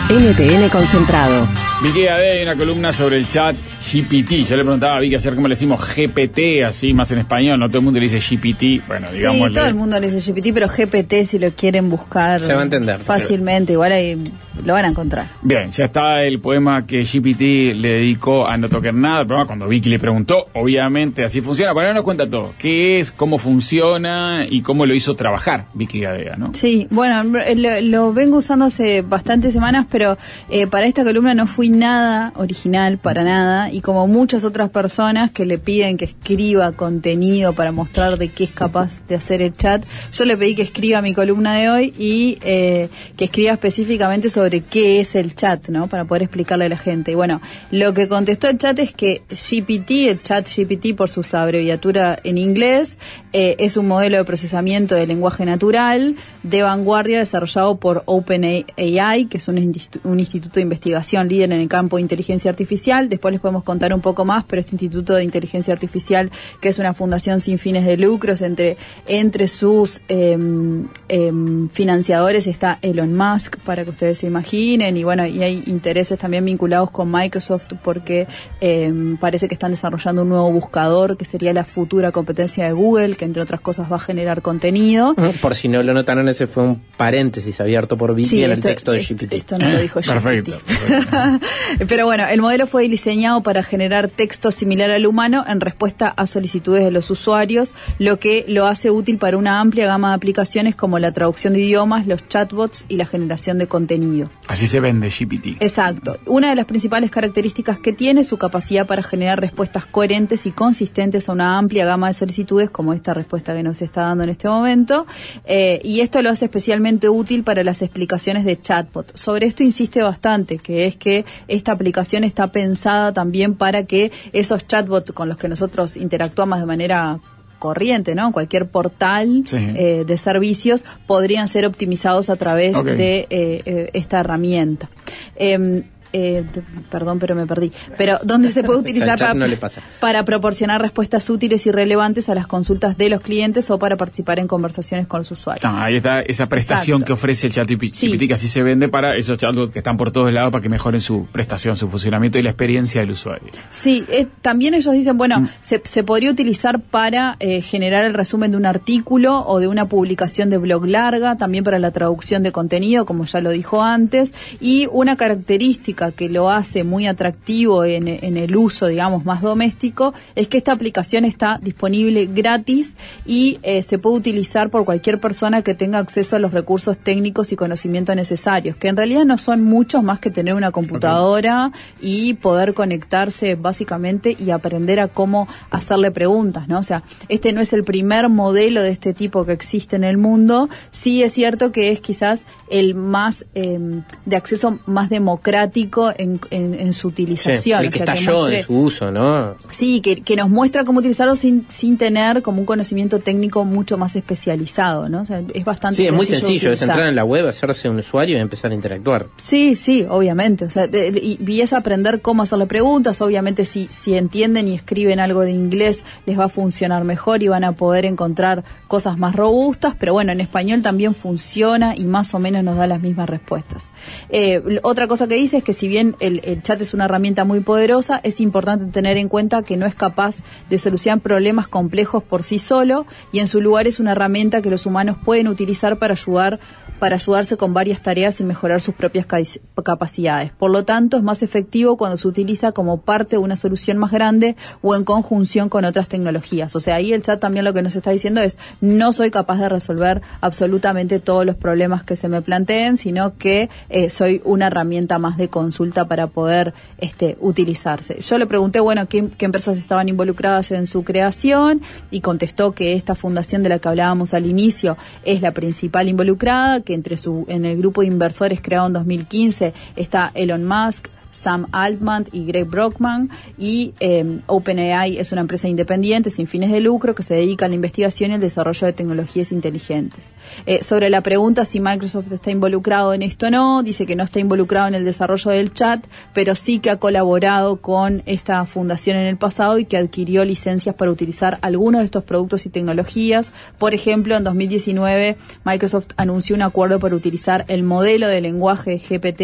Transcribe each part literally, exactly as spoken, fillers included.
N T N Concentrado. Vicky Gadea, hay una columna sobre el chat G P T. Yo le preguntaba a Vicky ayer cómo le decimos G P T, así más en español. No todo el mundo le dice G P T. Bueno, digamos. Sí, todo el mundo le dice G P T, pero G P T, si lo quieren buscar, se va a entender fácilmente, igual ahí lo van a encontrar. Bien, ya está el poema que G P T le dedicó a No Tocar Nada. El programa cuando Vicky le preguntó, obviamente así funciona. Pero ahora nos cuenta todo. ¿Qué es, cómo funciona y cómo lo hizo trabajar Vicky Gadea, ¿no? Sí, bueno, lo, lo vengo usando hace bastantes semanas, pero eh, para esta columna no fui nada original, para nada, y como muchas otras personas que le piden que escriba contenido para mostrar de qué es capaz de hacer el chat, yo le pedí que escriba mi columna de hoy y eh, que escriba específicamente sobre qué es el chat, ¿no? Para poder explicarle a la gente. Y bueno, lo que contestó el chat es que G P T, el chat G P T por su abreviatura en inglés, eh, es un modelo de procesamiento de lenguaje natural de vanguardia desarrollado por OpenAI, que es un, institu- un instituto de investigación líder en el campo de inteligencia artificial. Después les podemos contar un poco más, pero este instituto de inteligencia artificial, que es una fundación sin fines de lucros, entre, entre sus eh, eh, financiadores está Elon Musk, para que ustedes se imaginen, y bueno, y hay intereses también vinculados con Microsoft porque eh, parece que están desarrollando un nuevo buscador que sería la futura competencia de Google, que entre otras cosas va a generar contenido. Por si no lo notaron, ese fue un paréntesis abierto por Vicky sí, en esto, el texto de esto, G P T. Esto no lo dijo G P T. Perfecto. perfecto. Pero bueno, el modelo fue diseñado para generar texto similar al humano en respuesta a solicitudes de los usuarios, lo que lo hace útil para una amplia gama de aplicaciones como la traducción de idiomas, los chatbots y la generación de contenido. Así se vende G P T. Exacto. Una de las principales características que tiene es su capacidad para generar respuestas coherentes y consistentes a una amplia gama de solicitudes, como esta respuesta que nos está dando en este momento, eh, y esto lo hace especialmente útil para las explicaciones de chatbot. Sobre esto insiste bastante, que es que esta aplicación está pensada también para que esos chatbots con los que nosotros interactuamos de manera corriente, ¿no? Cualquier portal sí. eh, de servicios podrían ser optimizados a través okay. de eh, eh, esta herramienta. Eh, Eh, perdón, pero me perdí. Pero ¿dónde se puede utilizar para, no le pasa. para proporcionar respuestas útiles y relevantes a las consultas de los clientes o para participar en conversaciones con los usuarios? Ah, ahí está esa prestación Exacto. que ofrece el chat G P T, sí. que así se vende para esos chatbots que están por todos lados para que mejoren su prestación, su funcionamiento y la experiencia del usuario. Sí, eh, también ellos dicen, bueno, mm. se, se podría utilizar para eh, generar el resumen de un artículo o de una publicación de blog larga, también para la traducción de contenido, como ya lo dijo antes, y una característica que lo hace muy atractivo en, en el uso, digamos, más doméstico, es que esta aplicación está disponible gratis y eh, se puede utilizar por cualquier persona que tenga acceso a los recursos técnicos y conocimientos necesarios, que en realidad no son muchos más que tener una computadora okay. y poder conectarse básicamente y aprender a cómo hacerle preguntas, ¿no? O sea, este no es el primer modelo de este tipo que existe en el mundo, sí es cierto que es quizás el más eh, de acceso más democrático En, en, en su utilización. Sí, el que o sea, estalló que muestre, en su uso, ¿no? Sí, que, que nos muestra cómo utilizarlo sin, sin tener como un conocimiento técnico mucho más especializado, ¿no? O sea, es bastante Sí, es muy sencillo, utilizar. es entrar en la web, hacerse un usuario y empezar a interactuar. Sí, sí, obviamente. O sea, y, y es aprender cómo hacerle preguntas. Obviamente, si, si entienden y escriben algo de inglés, les va a funcionar mejor y van a poder encontrar cosas más robustas, pero bueno, en español también funciona y más o menos nos da las mismas respuestas. Eh, otra cosa que dice es que si Si bien el, el chat es una herramienta muy poderosa, es importante tener en cuenta que no es capaz de solucionar problemas complejos por sí solo y en su lugar es una herramienta que los humanos pueden utilizar para ayudar para ayudarse con varias tareas y mejorar sus propias ca- capacidades. Por lo tanto, es más efectivo cuando se utiliza como parte de una solución más grande o en conjunción con otras tecnologías. O sea, ahí el chat también lo que nos está diciendo es no soy capaz de resolver absolutamente todos los problemas que se me planteen, sino que eh, soy una herramienta más de consulta para poder este, utilizarse. Yo le pregunté, bueno, ¿qué, qué empresas estaban involucradas en su creación? Y contestó que esta fundación de la que hablábamos al inicio es la principal involucrada, que entre su en el grupo de inversores creado en dos mil quince está Elon Musk, Sam Altman y Greg Brockman, y eh, OpenAI es una empresa independiente sin fines de lucro que se dedica a la investigación y el desarrollo de tecnologías inteligentes. Eh, sobre la pregunta si Microsoft está involucrado en esto o no, dice que no está involucrado en el desarrollo del chat, pero sí que ha colaborado con esta fundación en el pasado y que adquirió licencias para utilizar algunos de estos productos y tecnologías. Por ejemplo, en dos mil diecinueve Microsoft anunció un acuerdo para utilizar el modelo de lenguaje de G P T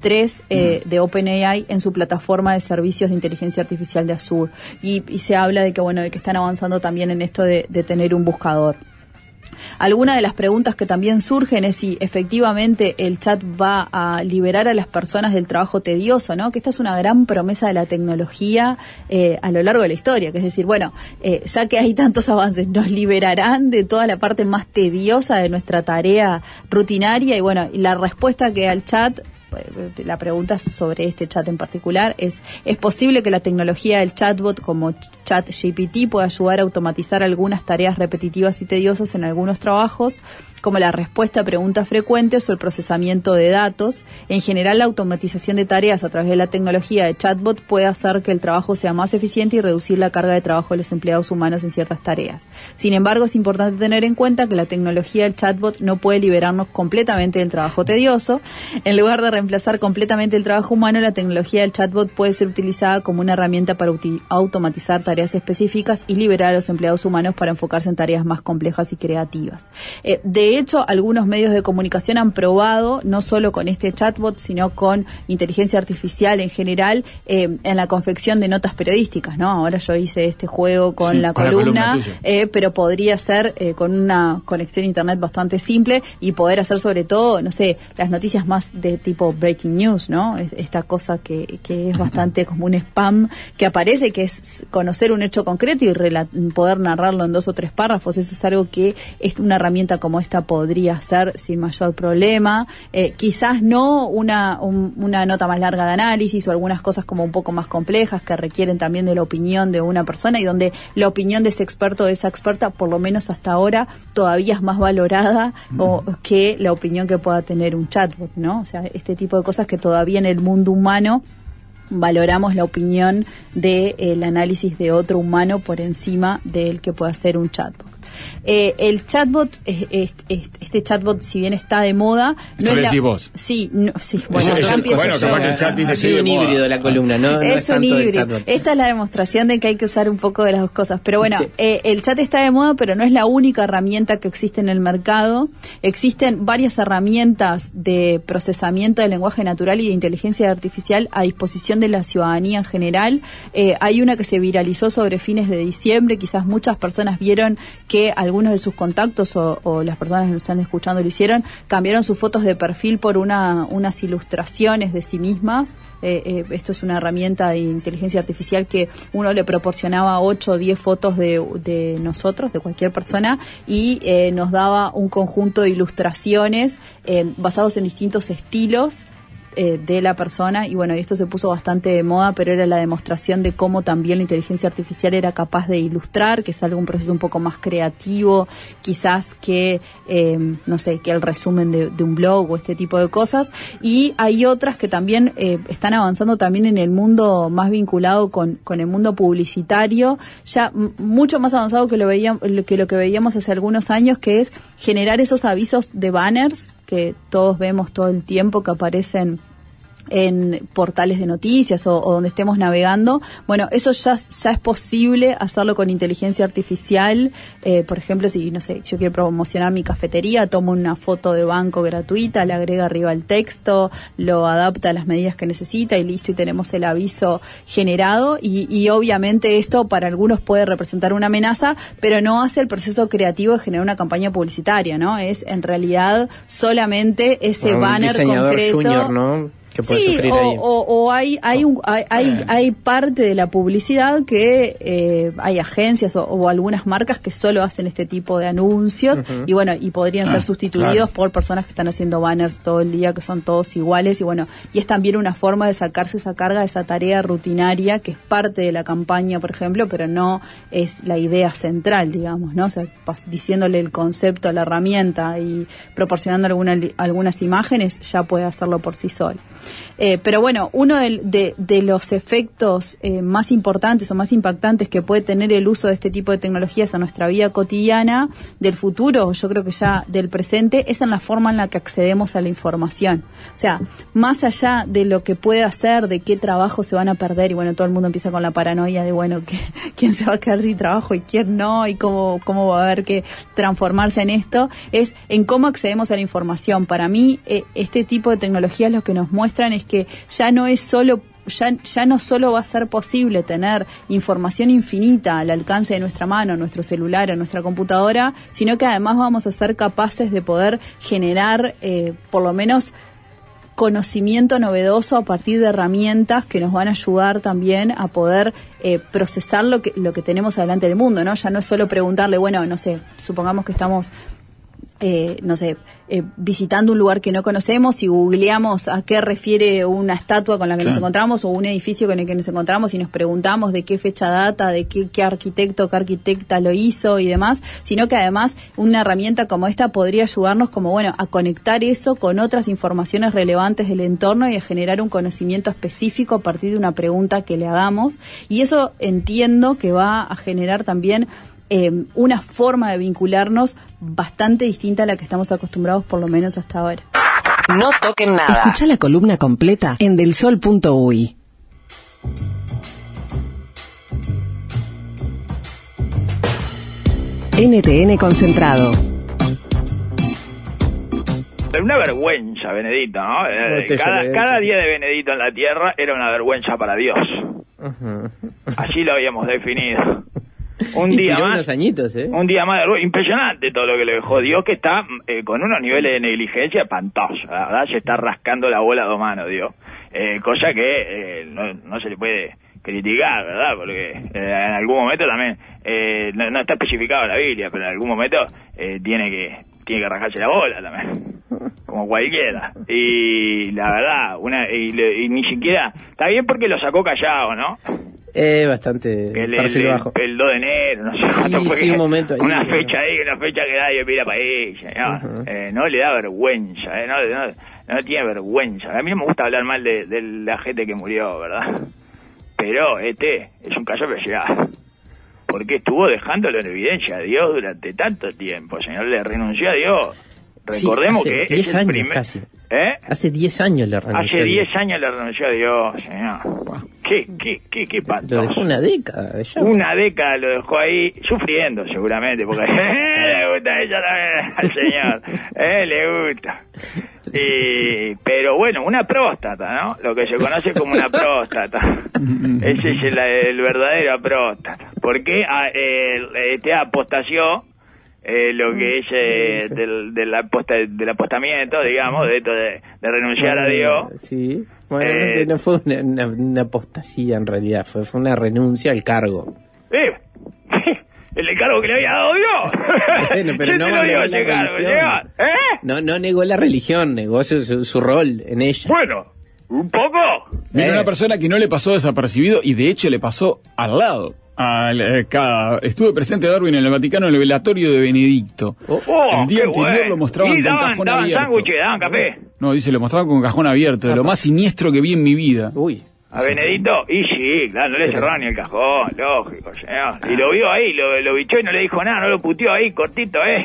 tres eh, mm. de OpenAI en su plataforma de servicios de inteligencia artificial de Azure. Y, y se habla de que, bueno, de que están avanzando también en esto de, de tener un buscador. Algunas de las preguntas que también surgen es si efectivamente el chat va a liberar a las personas del trabajo tedioso, ¿no? Que esta es una gran promesa de la tecnología eh, a lo largo de la historia, que es decir, bueno, eh, ya que hay tantos avances, nos liberarán de toda la parte más tediosa de nuestra tarea rutinaria. Y bueno, y la respuesta que al chat, la pregunta sobre este chat en particular es, ¿es posible que la tecnología del chatbot como ChatGPT pueda ayudar a automatizar algunas tareas repetitivas y tediosas en algunos trabajos, como la respuesta a preguntas frecuentes o el procesamiento de datos? En general, la automatización de tareas a través de la tecnología de chatbot puede hacer que el trabajo sea más eficiente y reducir la carga de trabajo de los empleados humanos en ciertas tareas. Sin embargo, es importante tener en cuenta que la tecnología del chatbot no puede liberarnos completamente del trabajo tedioso. En lugar de reemplazar completamente el trabajo humano, la tecnología del chatbot puede ser utilizada como una herramienta para uti- automatizar tareas específicas y liberar a los empleados humanos para enfocarse en tareas más complejas y creativas. Eh, de De hecho, algunos medios de comunicación han probado, no solo con este chatbot, sino con inteligencia artificial en general, eh, en la confección de notas periodísticas, ¿no? Ahora yo hice este juego con sí, la con columna, la columna eh, pero podría ser eh, con una conexión a internet bastante simple y poder hacer sobre todo, no sé, las noticias más de tipo breaking news, ¿no? Esta cosa que, que es bastante como un spam que aparece, que es conocer un hecho concreto y rela- poder narrarlo en dos o tres párrafos. Eso es algo que es una herramienta como esta podría ser sin mayor problema. Eh, quizás no una, un, una nota más larga de análisis o algunas cosas como un poco más complejas que requieren también de la opinión de una persona y donde la opinión de ese experto o de esa experta, por lo menos hasta ahora, todavía es más valorada mm. o, que la opinión que pueda tener un chatbot, ¿no? O sea, este tipo de cosas que todavía en el mundo humano valoramos la opinión del de, análisis de otro humano por encima del que pueda ser un chatbot. Eh, el chatbot, eh, este, este chatbot, si bien está de moda, no ¿Lo es decís la, vos? Sí, no, sí, bueno, es, ya es, bueno, capaz que el chat dice sí, un híbrido de la columna, ¿no? Es, no es un tanto híbrido. Esta es la demostración de que hay que usar un poco de las dos cosas. Pero bueno, sí. eh, el chat está de moda, pero no es la única herramienta que existe en el mercado. Existen varias herramientas de procesamiento del lenguaje natural y de inteligencia artificial a disposición de la ciudadanía en general. Eh, hay una que se viralizó sobre fines de diciembre. Quizás muchas personas vieron que algunos de sus contactos o, o las personas que nos están escuchando lo hicieron, cambiaron sus fotos de perfil por una unas ilustraciones de sí mismas. Eh, eh, esto es una herramienta de inteligencia artificial que uno le proporcionaba ocho o diez fotos de, de nosotros, de cualquier persona, y eh, nos daba un conjunto de ilustraciones eh, basados en distintos estilos Eh, de la persona. Y bueno, esto se puso bastante de moda, pero era la demostración de cómo también la inteligencia artificial era capaz de ilustrar, que es algo, un proceso un poco más creativo quizás que eh, no sé, que el resumen de, de un blog o este tipo de cosas. Y hay otras que también eh, están avanzando también en el mundo más vinculado con, con el mundo publicitario, ya m- mucho más avanzado que lo veíamos, que lo que veíamos hace algunos años, que es generar esos avisos de banners que todos vemos todo el tiempo, que aparecen en portales de noticias o, o donde estemos navegando. Bueno, eso ya, ya es posible hacerlo con inteligencia artificial. Eh, por ejemplo, si, no sé, yo quiero promocionar mi cafetería, tomo una foto de banco gratuita, le agrega arriba el texto, lo adapta a las medidas que necesita y listo, y tenemos el aviso generado. Y, y obviamente esto para algunos puede representar una amenaza, pero no hace el proceso creativo de generar una campaña publicitaria, ¿no? Es en realidad solamente ese bueno, banner un diseñador concreto. Junior, ¿no? Que puede sí, sufrir o, ahí. o, o hay hay, un, hay hay hay parte de la publicidad que eh, hay agencias o, o algunas marcas que solo hacen este tipo de anuncios. Uh-huh. Y bueno, y podrían ah, ser sustituidos claro. por personas que están haciendo banners todo el día, que son todos iguales. Y bueno, y es también una forma de sacarse esa carga, esa tarea rutinaria que es parte de la campaña, por ejemplo, pero no es la idea central, digamos, ¿no? O sea, diciéndole el concepto a la herramienta y proporcionando alguna, algunas imágenes, ya puede hacerlo por sí solo. Eh, pero bueno, uno de, de, de los efectos eh, más importantes o más impactantes que puede tener el uso de este tipo de tecnologías en nuestra vida cotidiana del futuro, yo creo que ya del presente, es en la forma en la que accedemos a la información. O sea, más allá de lo que puede hacer, de qué trabajos se van a perder, y bueno, todo el mundo empieza con la paranoia de, bueno, que, quién se va a quedar sin trabajo y quién no, y cómo, cómo va a haber que transformarse en esto, es en cómo accedemos a la información. Para mí, eh, este tipo de tecnologías lo que nos muestra muestran es que ya no es solo Ya, ya no solo va a ser posible tener información infinita al alcance de nuestra mano, en nuestro celular, en nuestra computadora, sino que además vamos a ser capaces de poder generar eh, por lo menos conocimiento novedoso a partir de herramientas que nos van a ayudar también a poder eh, procesar lo que, lo que tenemos adelante del mundo, ¿no? Ya no es solo preguntarle, bueno, no sé, supongamos que estamos Eh, no sé, eh, visitando un lugar que no conocemos y googleamos a qué refiere una estatua con la que claro. nos encontramos o un edificio con el que nos encontramos y nos preguntamos de qué fecha data, de qué, qué arquitecto, qué arquitecta lo hizo y demás, sino que además una herramienta como esta podría ayudarnos como, bueno, a conectar eso con otras informaciones relevantes del entorno y a generar un conocimiento específico a partir de una pregunta que le hagamos, y eso entiendo que va a generar también Eh, una forma de vincularnos bastante distinta a la que estamos acostumbrados, por lo menos hasta ahora. No toquen nada. Escucha la columna completa en delsol punto uy. N T N Concentrado. Una vergüenza, Benedito, ¿no? Eh, cada, cada día de Benedito en la tierra era una vergüenza para Dios. Uh-huh. Así lo habíamos definido. Un y día más, unos añitos, ¿eh? Un día más de vergüenza. Impresionante todo lo que le dejó Dios, que está eh, con unos niveles de negligencia espantosos, la verdad. Se está rascando la bola a dos manos, Dios. Eh, cosa que eh, no, no se le puede criticar, ¿verdad? Porque eh, en algún momento también, eh, no, no está especificado en la Biblia, pero en algún momento eh, tiene que tiene que rascarse la bola también, como cualquiera. Y la verdad, una y, y ni siquiera, está bien porque lo sacó callado, ¿no? Eh, bastante el, perfil el, bajo. El dos de enero, no sé cuánto sí, fue. Sí, un momento ahí. Una fecha ahí, una fecha que nadie mira para ella, ¿no? Uh-huh. Eh, no le da vergüenza, eh, no, no, no tiene vergüenza. A mí no me gusta hablar mal de, de la gente que murió, ¿verdad? Pero este es un caso especial, porque estuvo dejándolo en evidencia a Dios durante tanto tiempo, señor, le renunció a Dios. Recordemos sí, que diez es el años primer... casi. ¿Eh? Hace diez años le renunció. Hace diez años le renunció a Dios, señor. Wow. ¿Qué, qué, qué, qué pato? Lo dejó una década. Ya. Una década lo dejó ahí, sufriendo seguramente, porque le gusta ella también al señor. Eh, le gusta. Y, pero bueno, una próstata, ¿no? Lo que se conoce como una próstata. Ese es el, el verdadero próstata. Porque ah, eh, este apostació eh, lo que es eh, del, del, aposta, del apostamiento, digamos, de esto de, de renunciar bueno, a Dios. Sí, bueno, eh, no fue una, una, una apostasía en realidad, fue, fue una renuncia al cargo. Eh, el cargo que le había dado Dios. Bueno, pero no negó negó ese la cargo, religión. ¿eh? No, no negó la religión, negó su, su, su rol en ella. Bueno, un poco. Vino Eh. una persona que no le pasó desapercibido y de hecho le pasó al lado. Al, eh, cada, estuve presente Darwin en el Vaticano en el velatorio de Benedicto. Oh, el día anterior bueno. lo mostraban Y con daban, cajón daban abierto. sándwiches, daban café. No, dice, lo mostraban con cajón abierto, de lo más siniestro que vi en mi vida. Uy. A Benedito, y sí, claro, no le cerraron ni el cajón, lógico, señor. Y lo vio ahí, lo, lo bichó y no le dijo nada, no lo puteó ahí, cortito, ¿eh?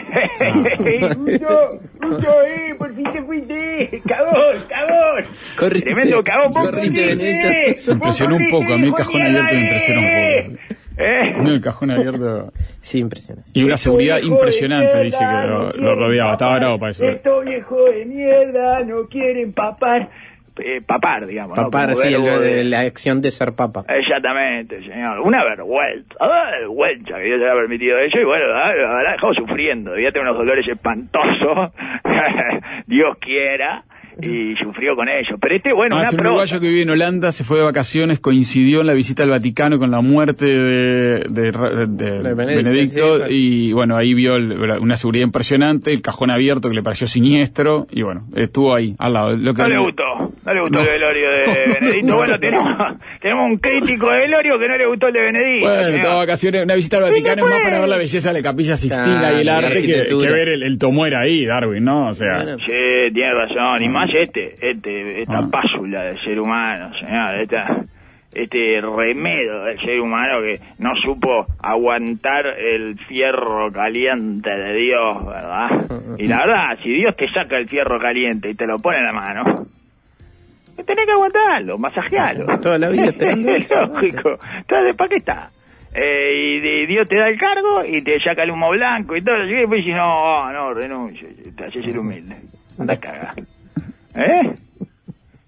Mucho, mucho ahí, por fin te fuiste, cagón, cagón. Corriste, Tremendo cagón, vos corriste, corriste. Benedito. Me impresionó un poco, a mí el cajón abierto me impresionó un poco. ¿Eh? No, el cajón abierto. Sí, impresionante. Y una seguridad impresionante, dice que lo, lo rodeaba. Estaba bravo para eso. Estos viejos de mierda no quieren papar. Eh, papar, digamos. Papar, ¿no? sí, el, de... de la acción de ser papa. Exactamente, señor. Una vergüenza. Una vergüenza que Dios le haya permitido eso. Y bueno, la verdad, dejado sufriendo. Debía tener unos dolores espantosos. Dios quiera. Y sufrió con ello. Pero este, bueno, ah, una es un pro... uruguayo que vive en Holanda, se fue de vacaciones, coincidió en la visita al Vaticano con la muerte de, de, de, de, de Benedicto, Benedicto sí, y bueno, ahí vio el, una seguridad impresionante, el cajón abierto que le pareció siniestro, y bueno, estuvo ahí, al lado. Lo que no no le gustó, no le gustó no. el velorio de Benedicto. Bueno, tenemos, tenemos un crítico de velorio que no le gustó el de Benedicto. Bueno, estaba de vacaciones, una visita al Vaticano es más para ver la belleza de la Capilla Sixtina ah, y el arte que, que ver el, el Tomuera ahí, Darwin, ¿no? O sea... Bueno, sí, tiene razón, y más este, este esta ah. pásula del ser humano, señor, esta, este remedio del ser humano que no supo aguantar el fierro caliente de Dios, ¿verdad? Y la verdad, si Dios te saca el fierro caliente y te lo pone en la mano, tenés que aguantarlo, masajearlo. Toda la vida esperando es lógico. Entonces, ¿para qué está? Eh, y de, Dios te da el cargo y te saca el humo blanco y todo, y después dices, no, no, renuncio, te haces ser humilde. Anda a cagar. ¿Eh?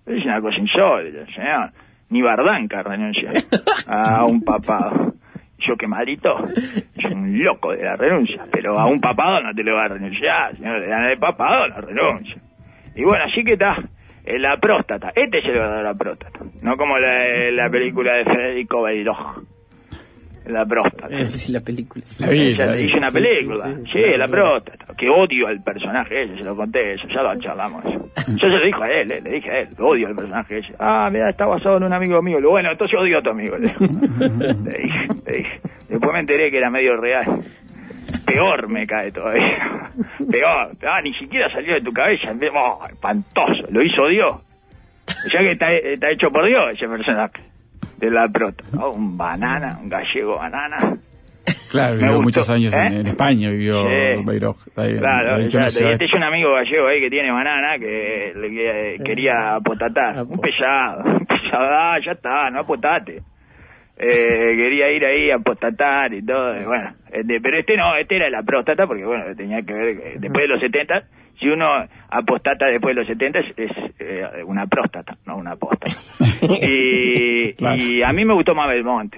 Es una cosa insólita, señor. Ni Bardanca renuncia a un papado. Yo que maldito, soy un loco de la renuncia, pero a un papado no te lo va a renunciar, señor, le dan el papado, la renuncia. Y bueno, así que está, eh, la próstata, este se le va a dar la próstata, no como la, la película de Federico Beiroj, la próstata. Eh, sí, la película. Sí. La vida, le hice una película, sí, sí, sí, sí, sí, la próstata, que odio al personaje ese, se lo conté eso, ya lo charlamos. Yo se lo dije a él, eh, le dije a él, odio al personaje ese. Ah, mira, está basado en un amigo mío. Lo bueno, entonces odio a tu amigo. Le, le dije, le dije. Después me enteré que era medio real. Peor me cae todavía. Peor. Ah, ni siquiera salió de tu cabeza. Oh, espantoso. Lo hizo Dios. Ya que está, está hecho por Dios ese personaje. De la prota. Oh, un banana, un gallego banana. Claro, vivió gustó, muchos años ¿eh? en, en España, vivió sí. Beiroj. Ahí, claro, ahí, ya, este es un amigo gallego ahí que tiene banana que le que, quería apotatar. Un pesado, un pesado, ah, ya está, no apotate. Eh, quería ir ahí a apostatar y todo, y bueno, este, pero este no, este era la próstata porque bueno, tenía que ver que después de los setenta, si uno apostata después de los setenta es, es eh, una próstata, no una apóstata. y, claro. y a mí me gustó más Belmonte.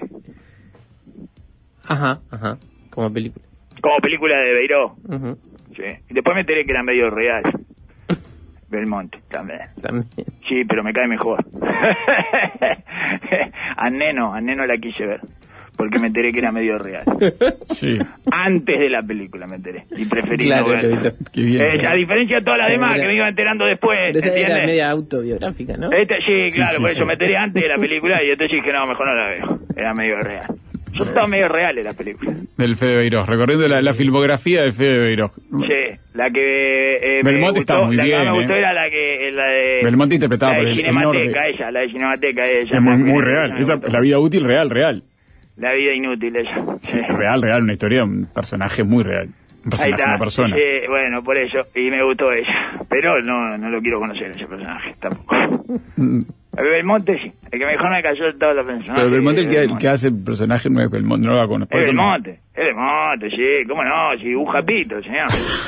Ajá, ajá, como película. Como película de Beiró. Uh-huh. Sí. Y después me enteré que era medio real. Belmonte, también. También. Sí, pero me cae mejor. a Neno, a Neno la quise ver. Porque me enteré que era medio real. Sí. Antes de la película me enteré. Y preferí claro, no verla. Qué bien, eh, a diferencia de todas las demás era, que me iba enterando después. Pero esa ¿entiendes? Era media autobiográfica, ¿no? Este, sí, claro, sí, sí, por eso sí. me enteré antes de la película y entonces dije, no, mejor no la veo. Era medio real. Son todas medio reales las películas. Del Fede Beiroj, recorriendo la, la filmografía del Fede Beiroj. Sí, la que eh, me Belmonte gustó, está muy la bien, que me gustó eh. era la que la de Belmonte interpretado la de por el Cinemateca, ella, la de Cinemateca ella. Es muy, muy real, esa es la vida útil real, real. La vida inútil ella. Sí, real, real, una historia, un personaje muy real. Un personaje, ahí está, una persona. Sí, bueno, por eso, y me gustó ella. Pero no, no lo quiero conocer ese personaje tampoco. El Belmonte sí, el que mejor me cayó de todos los personajes. Pero Belmonte, el que, el que hace el personaje no es Belmonte, no lo conozco. El Belmonte, el Belmonte, sí, cómo no, sí, un japito, señor.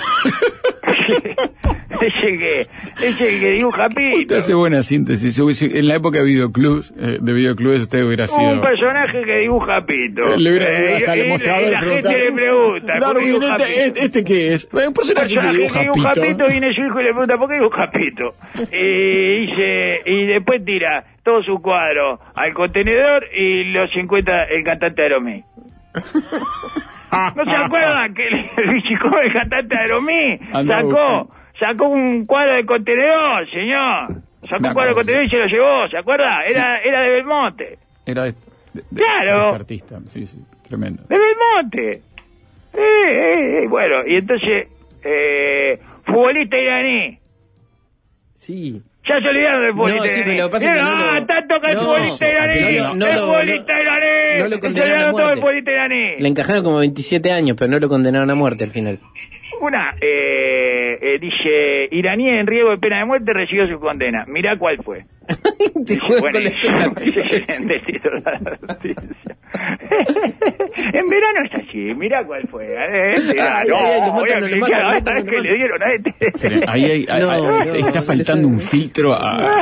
ese que, ese que dibuja pito. Usted hace buena síntesis. En la época de videoclubs, eh, de videoclubs usted hubiera sido... Un personaje que dibuja pito. Le hubiera eh, hasta le mostrado y la gente le pregunta. Darwin, este, este, ¿este qué es? Un personaje, personaje que dibuja, que dibuja pito. pito. Viene su hijo y le pregunta, ¿por qué dibuja pito? y, dice, y después tira todo su cuadro al contenedor y los cincuenta el cantante Aeromí. ¿No se acuerdan que el chico del cantante Aeromí sacó, sacó un cuadro de contenedor, señor? Sacó no, un cuadro de contenedor y se lo llevó, ¿se acuerda? Era, sí. era de Belmonte. Era de, de, de, claro. de este artista, sí, sí, tremendo. De Belmonte. Eh, eh, eh. Bueno, y entonces, eh, futbolista iraní. Sí. Ya se olvidaron del futbolista no, sí, iraní. pero lo pasa que no, no lo... tanto que el no, futbolista iraní. No, no, el no, futbolista no, iraní. no lo condenaron a todo el muerte. futbolista iraní. Le encajaron como veintisiete años, pero no lo condenaron a muerte al final. Una, eh, eh, dice, iraní en riesgo de pena de muerte recibió su condena. Mirá cuál fue. Te juegas con la expectativa. En verano es así, mirá cuál fue. ¿eh? Mirá, ay, no, ay, lo voy a matan, lo clicar matan, a lo esta vez matan, que le dieron a este. Ahí, ahí, ahí, no, ahí no, está no, faltando no, un filtro a...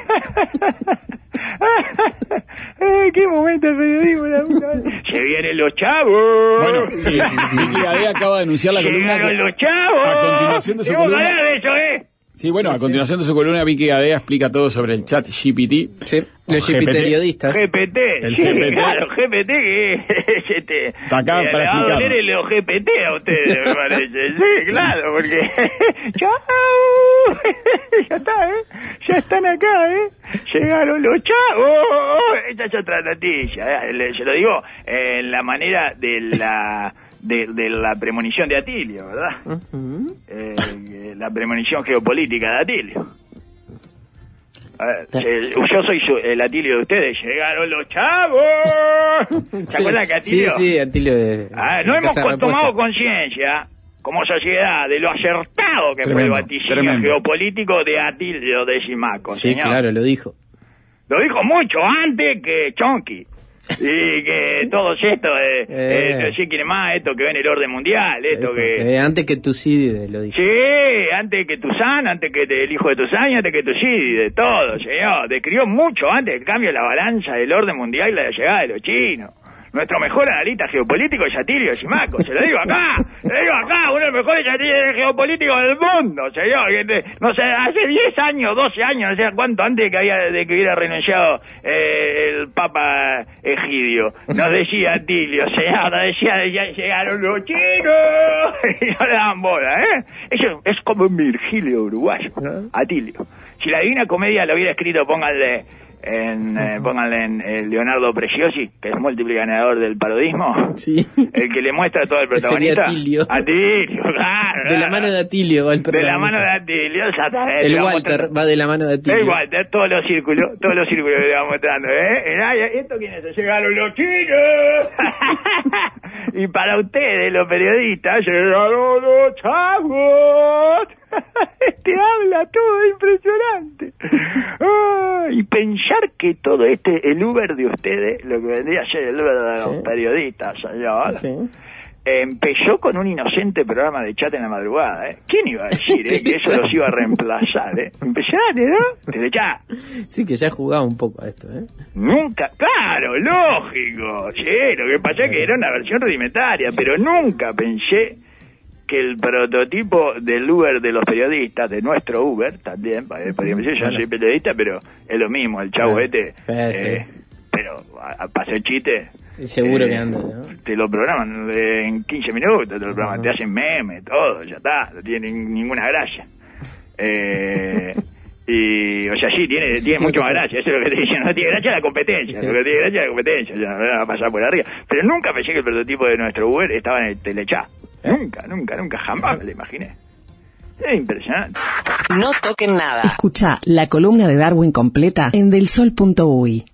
Ay, qué momento el periodismo. La se vienen los chavos. Bueno, sí, sí, sí. Vicky Gadea acaba de anunciar la columna. Llegaron los chavos. A continuación de su columna. columna. De eso, ¿eh? Sí, bueno, sí, a continuación sí. de su columna, Vicky Gadea explica todo sobre el chat G P T. Sí, los G P T periodistas. G P T, el sí, G P T. claro, G P T que es este. Está acá eh, para le va a explicar. doler el G P T a ustedes, me parece. Sí, claro, porque. ¡Chao! Ya está, ¿eh? Ya están acá, ¿eh? Llegaron los chavos. Esta es otra noticia, ¿eh? Se lo digo en la manera de la. De, de la premonición de Atilio, ¿verdad? Uh-huh. eh, la premonición geopolítica de Atilio. A ver, eh, yo soy su, el Atilio de ustedes. Llegaron los chavos. ¿Se sí, acuerdan que Atilio? Sí, sí, Atilio de... Ah, no hemos tomado conciencia, como sociedad, de lo acertado que tremendo, fue el vaticinio tremendo. geopolítico de Atilio de Simaco. Sí, señor. claro, lo dijo. Lo dijo mucho antes que Chonky. Y que todos estos, eh, Eh. eh, ¿sí quiere más? Esto que ven el orden mundial, esto que... Eh, antes que Tucídides lo dijo. Sí, antes que Tuzán, antes que te- el hijo de Tuzán y antes que Tucídides, de todo, señor. Describió mucho antes del cambio de la balanza del orden mundial y la llegada de los chinos. Nuestro mejor analista geopolítico es Atilio Simaco, se lo digo acá, se lo digo acá, uno de los mejores analistas geopolíticos del mundo, señor. Que te- no sé, hace diez años, doce años, no sé cuánto antes de que, había, de que hubiera renunciado eh, el Papa Egidio, nos decía Atilio, señor, nos decía, ya llegaron los chinos, y no le daban bola, ¿eh? Eso es como un Virgilio uruguayo, Atilio. Si la Divina Comedia lo hubiera escrito, pónganle... En, eh, pónganle en eh, Leonardo Preciosi, que es múltiple ganador del parodismo. Sí. El que le muestra todo el protagonista. Sería Atilio. Atilio, claro. De la mano de Atilio va el De la protagonista. mano de Atilio, exactamente. El Le va Walter mostrando- va de la mano de Atilio. El Walter, todos los círculos, todos los círculos que le va mostrando, ¿eh? El área, ¿esto quiénes son? Llegaron los chinos. Y para ustedes, los periodistas, llegaron los chavos. Este habla todo impresionante. Ah, y pensar que todo este, el Uber de ustedes, lo que vendría a ser el Uber de los Sí. periodistas, señor, Sí. empezó con un inocente programa de chat en la madrugada, ¿eh? ¿Quién iba a decir, eh, que eso los iba a reemplazar, eh? Impresionante, ¿no? Telechat. Sí, que ya jugaba un poco a esto, ¿eh? Nunca, claro, lógico. Sí, lo que pasa es que era una versión rudimentaria, pero nunca pensé que el prototipo del Uber de los periodistas, de nuestro Uber, también, eh, podría decir, yo no soy periodista, pero es lo mismo, el chavo Claro. este, Sí, sí. eh, pero a, a pasar chiste, Y seguro eh, que anda, ¿no? te lo programan eh, en quince minutos, te lo programan, Ajá. te hacen memes, todo, ya está, no tiene ninguna gracia. Eh, y, o sea, sí, tiene, tiene Sí, mucho más sí. gracia, eso es lo que te dicen, no tiene gracia la competencia, Sí. lo que tiene gracia es la competencia, ya no va a pasar por arriba. Pero nunca pensé que el prototipo de nuestro Uber estaba en el Telechat. Nunca, nunca, nunca, jamás me lo imaginé. Es impresionante. No toquen nada. Escucha la columna de Darwin completa en delsol punto uy.